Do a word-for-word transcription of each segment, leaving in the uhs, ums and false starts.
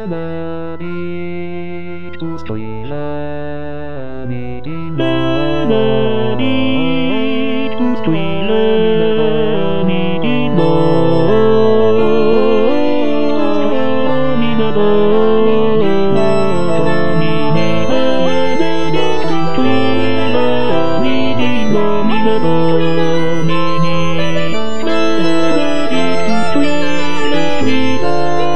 tu stoi là, mi di Melody, tu stoi là, mi di mo, mi da do, mi di melody, tu stoi là, mi di mo, mi da do, mi di melody, tu stoi là, mi da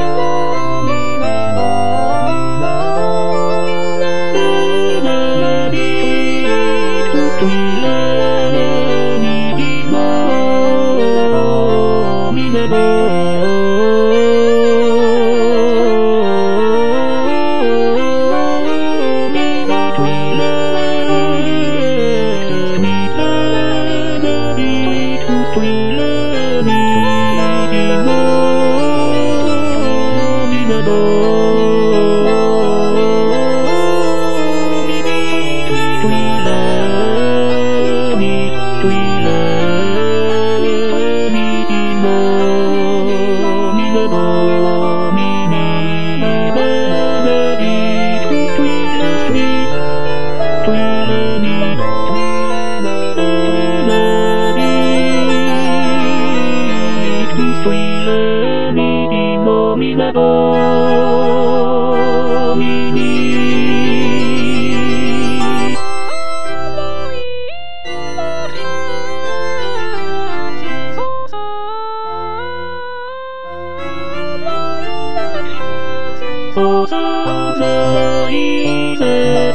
So so so easy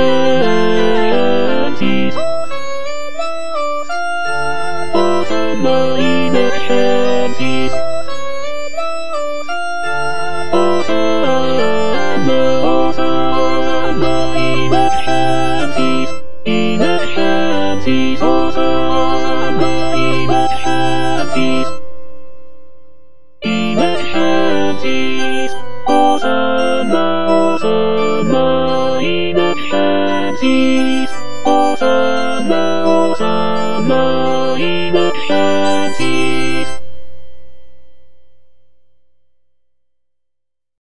chances. Oh so many chances. Oh so oh so many chances. Even chances. Oh so many chances. Even chances. Osama, Osama, even chances. Osama, Osama, even chances.